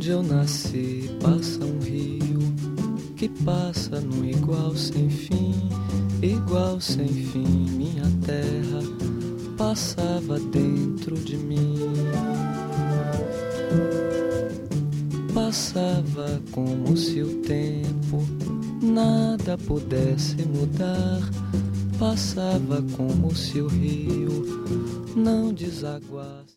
Onde eu nasci passa um rio que passa num igual sem fim, igual sem fim. Minha terra passava dentro de mim, passava como se o tempo nada pudesse mudar, passava como se o rio não desaguasse.